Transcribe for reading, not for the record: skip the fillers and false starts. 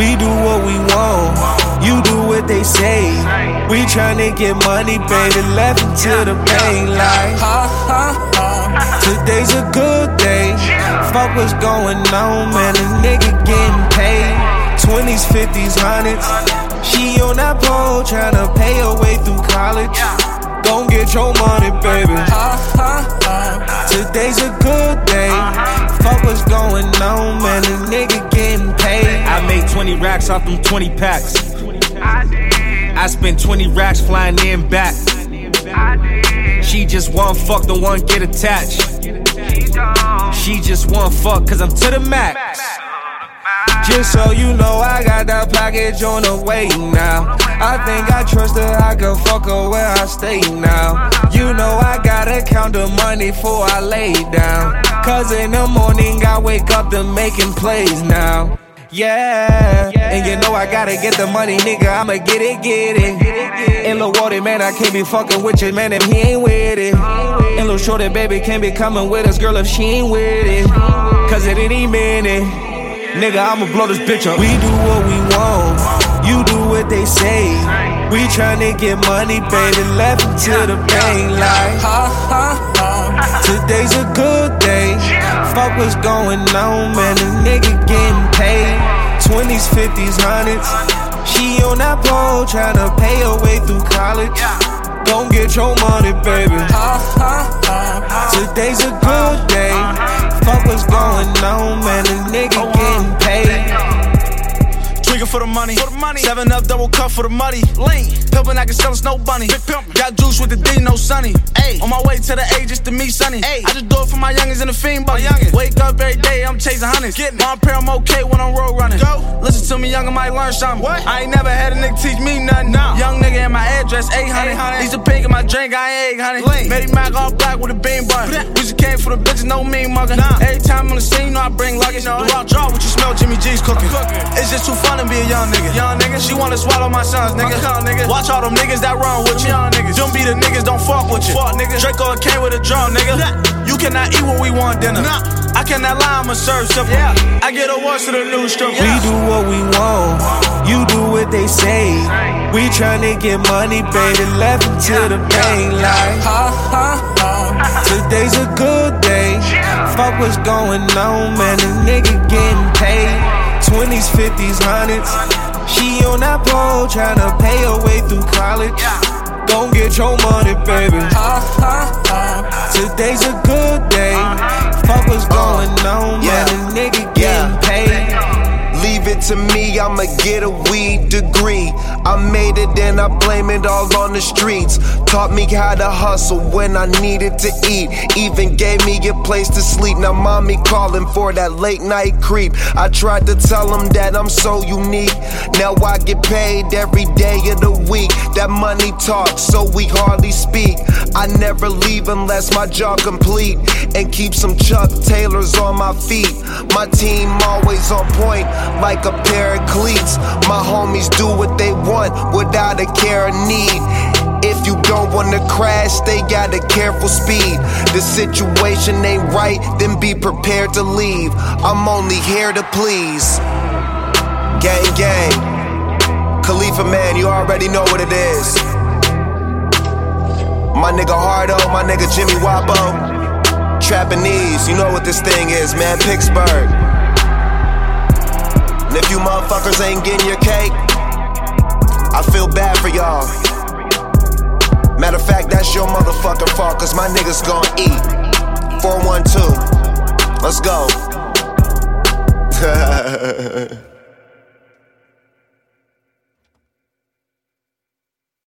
We do what we want, you do what they say. We tryna get money, baby, left until the pain like today's a good day. Fuck what's going on, man, a nigga getting paid. 20s, 50s, 100s. She on that pole tryna pay her way through college. Gon' get your money, baby. Today's a good day. Fuck what's going on, man, a nigga getting paid. I made 20 racks off them 20 packs. I spent 20 racks flying in back. She just want fuck, the one get attached. She just want fuck, cause I'm to the max. Just so you know, I got that package on the way now. I think I trust her, I can fuck her where I stay now. You know I gotta count the money before I lay down. Cause in the morning I wake up to making plays now. Yeah, and you know I gotta get the money, nigga, I'ma get it. And Lil Waldy, man, I can't be fucking with you, man, if he ain't with it. And Lil Shorty, baby, can't be coming with us, girl, if she ain't with it. Cause at any minute, nigga, I'ma blow this bitch up. We do what we want, you do what they say. We tryna get money, baby, left until the pain like today's a good day. Fuck what's going on, man, a nigga getting paid. 20s, 50s, 100s. She on that pole tryna pay her way through college. Gon' get your money, baby. Today's a good day. Fuck what's going on, man, a nigga getting paid. Drinking for the money. 7 up, double cup for the muddy. Lean, pimpin', I can sell a snow bunny. Got juice with the D, no sunny. Ayy, on my way to the A just to meet Sunny. Ayy, I just do it for my youngins in the fiend buggy. Wake up every day, I'm chasing hundreds. Mom pair, I'm okay when I'm road running. Go, listen to me, youngin' might learn something. What? I ain't never had a nigga teach me nothing. No. Young nigga in my address, 800. He's a pig in my drink, I ain't egg, honey. Made Mac all black with a bean bun. We just came for the bitches, no mean mugger. Every time on the scene, you know I bring luggage. The raw draw, what you smell, Jimmy G's cooking. It's just too fun to be a young nigga. She wanna swallow my sons, nigga. Watch all them niggas that run with you. Them be the niggas, don't fuck with you. Draco came with a drum, nigga. You cannot eat what we want dinner. I cannot lie, I'ma serve simple. I get awards to the new strip. We do what we want, you do what they say. We tryna get money, baby, left until the pain like today's a good day. Fuck what's going on, man, a nigga getting paid. 20s, 50s, 100s. She on that pole tryna pay her way through college. Gon' get your money, baby. Today's a good day. Fuck what's going on, man, a nigga getting paid. Leave it to me, I'ma get a weed degree. I made it and I blame it all on the streets. Taught me how to hustle when I needed to eat. Even gave me a place to sleep. Now mommy calling for that late night creep. I tried to tell them that I'm so unique. Now I get paid every day of the week. That money talks, so we hardly speak. I never leave unless my job complete. And keep some Chuck Taylors on my feet. My team always on point, like a pair of cleats. My homies do what they want without a care or need. If you don't wanna crash, they got a careful speed. The situation ain't right, then be prepared to leave. I'm only here to please. Gang, gang. Khalifa, man, you already know what it is. My nigga Hardo, my nigga Jimmy Wappo. Trapanese, you know what this thing is, man. Pittsburgh. And if you motherfuckers ain't getting your cake, I feel bad for y'all. Matter of fact, that's your motherfucking fault, cause my niggas gon' eat. 412, let's go.